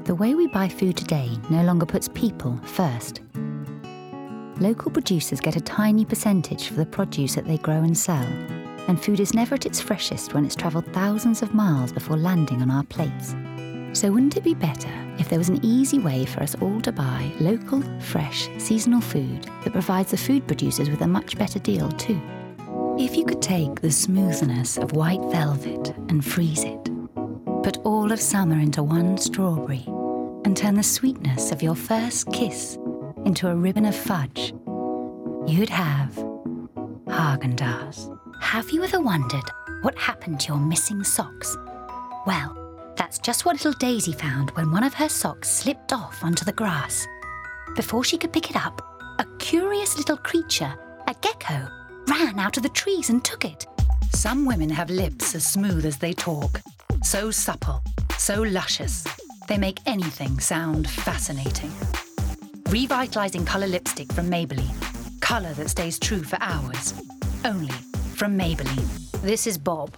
The way we buy food today no longer puts people first. Local producers get a tiny percentage for the produce that they grow and sell, and food is never at its freshest when it's travelled thousands of miles before landing on our plates. So wouldn't it be better if there was an easy way for us all to buy local, fresh, seasonal food that provides the food producers with a much better deal too? If you could take the smoothness of white velvet and freeze it, put all of summer into one strawberry, and turn the sweetness of your first kiss into a ribbon of fudge, you'd have Häagen-Dazs. Have you ever wondered what happened to your missing socks? Well, that's just what little Daisy found when one of her socks slipped off onto the grass. Before she could pick it up, a curious little creature, a gecko, ran out of the trees and took it. Some women have lips as smooth as they talk, so supple, so luscious, they make anything sound fascinating. Revitalising colour lipstick from Maybelline. Colour that stays true for hours. Only from Maybelline. This is Bob.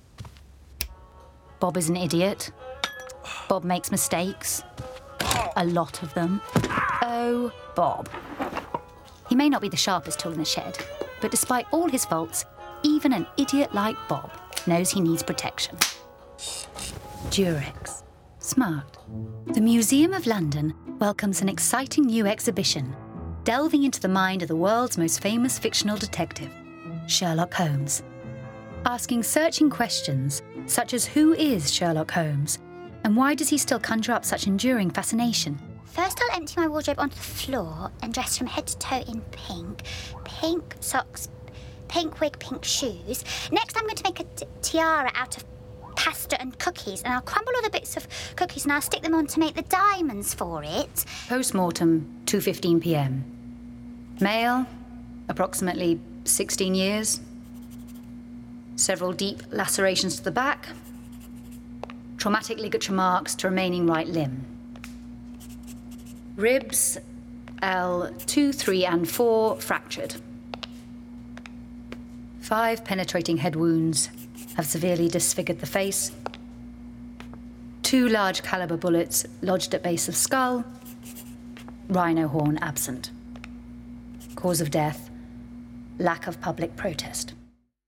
Bob is an idiot. Bob makes mistakes. A lot of them. Oh, Bob. He may not be the sharpest tool in the shed, but despite all his faults, even an idiot like Bob knows he needs protection. Durex. Smart. The Museum of London welcomes an exciting new exhibition, delving into the mind of the world's most famous fictional detective, Sherlock Holmes. Asking searching questions, such as who is Sherlock Holmes, and why does he still conjure up such enduring fascination? First, I'll empty my wardrobe onto the floor and dress from head to toe in pink. Pink socks, pink wig, pink shoes. Next, I'm going to make a tiara out of pasta and cookies, and I'll crumble all the bits of cookies and I'll stick them on to make the diamonds for it. Post-mortem, 2:15 p.m. Male, approximately 16 years. Several deep lacerations to the back. Traumatic ligature marks to remaining right limb. Ribs, L2, 3, and 4 fractured. 5 penetrating head wounds have severely disfigured the face. 2 large caliber bullets lodged at base of skull. Rhino horn absent. Cause of death, lack of public protest.